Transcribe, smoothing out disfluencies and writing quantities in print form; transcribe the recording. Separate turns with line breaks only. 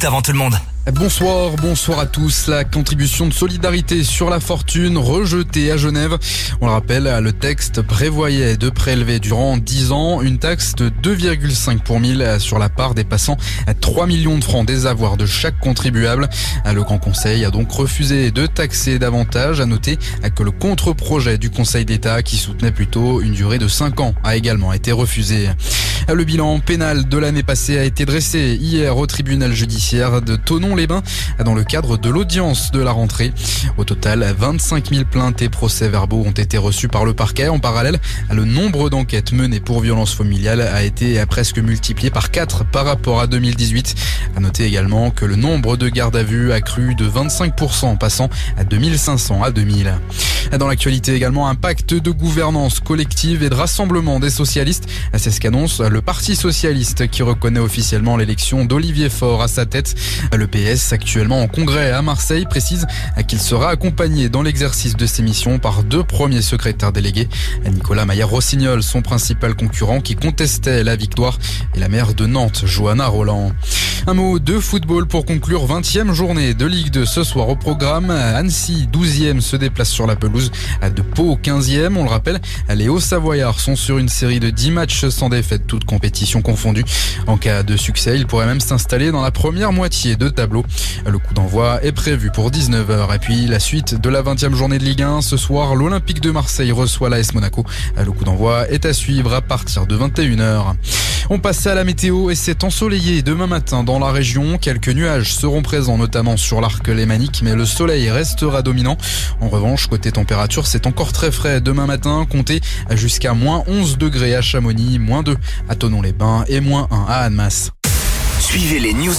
avant tout le monde.
Bonsoir à tous. La contribution de solidarité sur la fortune rejetée à Genève. On le rappelle, le texte prévoyait de prélever durant 10 ans une taxe de 2,5 pour 1000 sur la part dépassant 3 millions de francs des avoirs de chaque contribuable. Le Grand Conseil a donc refusé de taxer davantage. À noter que le contre-projet du Conseil d'État, qui soutenait plutôt une durée de 5 ans, a également été refusé. Le bilan pénal de l'année passée a été dressé hier au tribunal judiciaire de Thonon-les-Bains dans le cadre de l'audience de la rentrée. Au total, 25 000 plaintes et procès-verbaux ont été reçus par le parquet. En parallèle, le nombre d'enquêtes menées pour violences familiales a été presque multiplié par 4 par rapport à 2018. À noter également que le nombre de gardes à vue a cru de 25%, passant à 2500 à 2000. Dans l'actualité également, un pacte de gouvernance collective et de rassemblement des socialistes. C'est ce qu'annonce le Parti socialiste qui reconnaît officiellement l'élection d'Olivier Faure à sa tête. Le PS, actuellement en congrès à Marseille, précise qu'il sera accompagné dans l'exercice de ses missions par 2 premiers secrétaires délégués. Nicolas Maillard-Rossignol, son principal concurrent, qui contestait la victoire, et la maire de Nantes, Johanna Roland. Un mot de football pour conclure. 20e journée de Ligue 2 ce soir au programme. Annecy, 12e, se déplace sur la pelouse de Pau, 15e. On le rappelle, les Hauts-Savoyards sont sur une série de 10 matchs sans défaite, toutes compétitions confondues. En cas de succès, ils pourraient même s'installer dans la première moitié de tableau. Le coup d'envoi est prévu pour 19h. Et puis la suite de la 20e journée de Ligue 1. Ce soir, l'Olympique de Marseille reçoit l'AS Monaco. Le coup d'envoi est à suivre à partir de 21h. On passe à la météo et c'est ensoleillé demain matin dans la région. Quelques nuages seront présents notamment sur l'arc lémanique, mais le soleil restera dominant. En revanche, côté température, c'est encore très frais demain matin. Comptez jusqu'à moins 11 degrés à Chamonix, moins 2 à Thonon-les-Bains et moins 1 à Annemasse.
Suivez les news